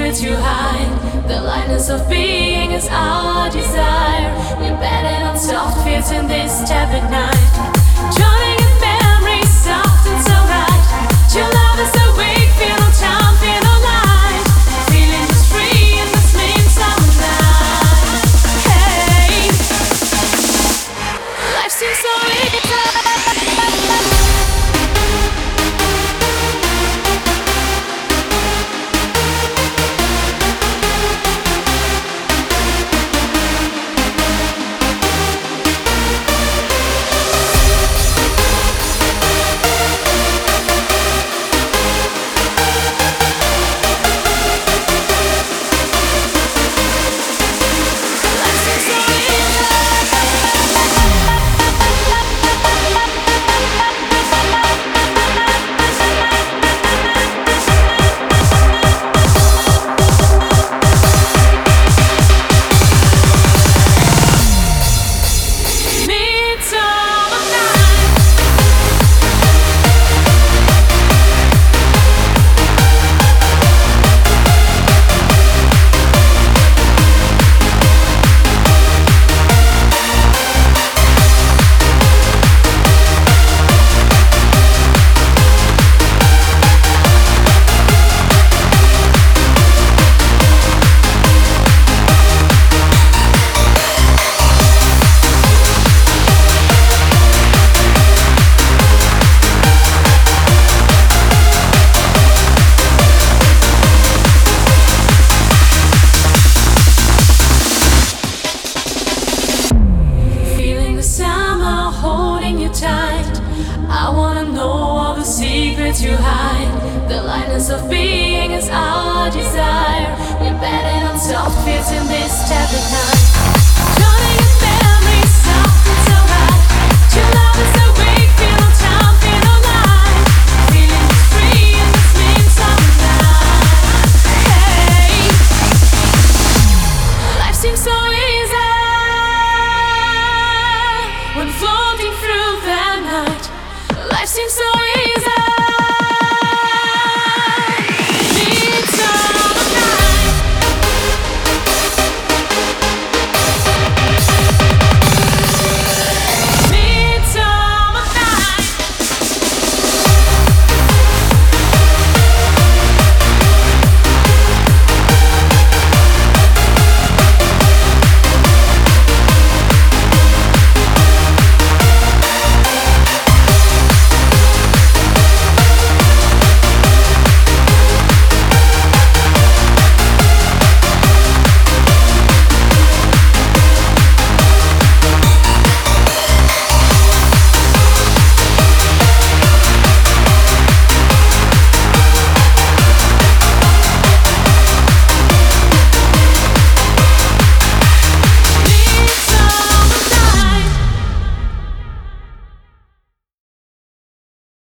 secrets you hide. The lightness of being is our desire. We're bedded on soft fields in this tepid night. Drowning in memories, soft and so right. Your love is awake, feel no time, feel no light. Feeling just free in this midsummer night. Hey, life seems so easy. I wanna know all the secrets you hide. The lightness of being is our desire. We're bedded on soft fields in this tepid night. Drowning in memories, soft and so